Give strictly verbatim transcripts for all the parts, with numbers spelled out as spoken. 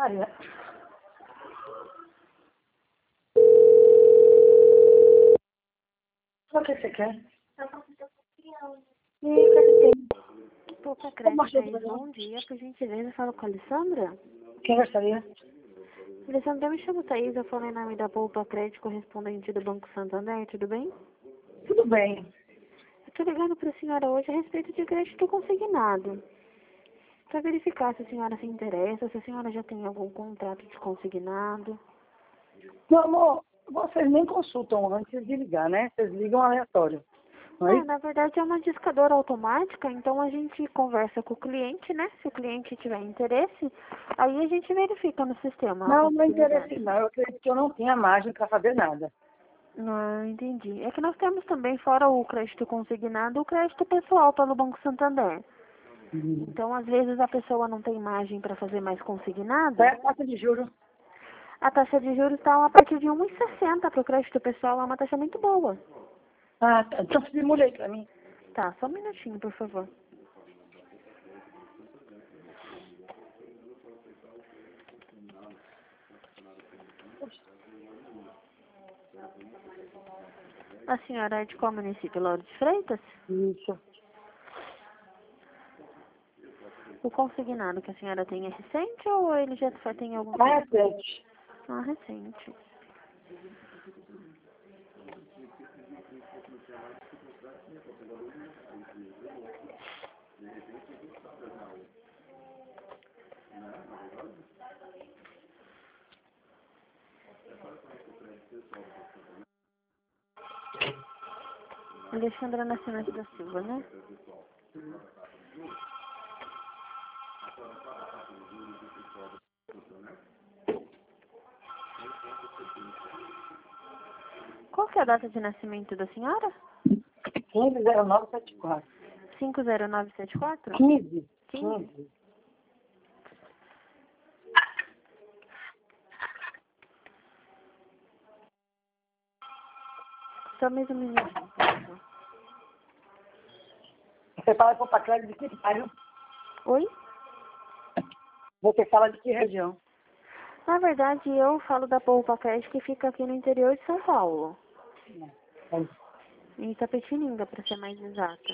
Maria. O que você quer? E aí, o que você tem? Poupa Crédito, bom dia. Por gentileza, falo com a Alessandra. Quem gostaria? Alessandra, eu me chamo Thaís, eu falo em nome da Poupa Crédito, correspondente do Banco Santander, tudo bem? Tudo bem. Eu estou ligando para a senhora hoje a respeito de crédito consignado. Para verificar se a senhora se interessa, se a senhora já tem algum contrato de consignado. Meu amor, vocês nem consultam antes de ligar, né? Vocês ligam aleatório. Não é É, isso? na verdade é uma discadora automática, então a gente conversa com o cliente, né? Se o cliente tiver interesse, aí a gente verifica no sistema a Não, não possibilidade. interessa não. Eu acredito que eu não tinha margem para fazer nada. Não, entendi. É que nós temos também, fora o crédito consignado, o crédito pessoal pelo Banco Santander. Hum. Então, às vezes, a pessoa não tem margem para fazer mais consignado. É a taxa de juros. A taxa de juros está a partir de um vírgula sessenta para o crédito pessoal, é uma taxa muito boa. Ah, tá. Então se mulher para mim. Tá, só um minutinho, por favor. A senhora é de qual município? Lauro de Freitas? Isso. O consignado que a senhora tem é recente ou ele já tem algum Ah, tempo? é Ah, recente. Alexandra Nascimento da Silva, né? Qual que é a data de nascimento da senhora? quinze zero nove sete quatro. cinco zero nove sete quatro? quinze. quinze. quinze. Só mais um minutinho, por favor. Você fala com o crédito de que bairro? Oi? Você fala de que região? Na verdade, eu falo da Poupa Crédito que fica aqui no interior de São Paulo. É. Em Itapetininga, para ser mais exata.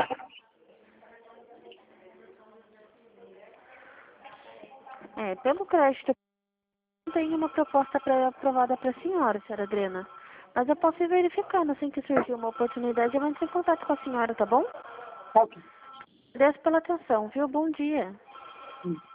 É, pelo crédito, não tem uma proposta pré aprovada para a senhora, senhora Adriana. Mas eu posso ir verificando, assim que surgir uma oportunidade, eu entro em contato com a senhora, tá bom? Tá ok. Agradeço pela atenção, viu? Bom dia. Hum.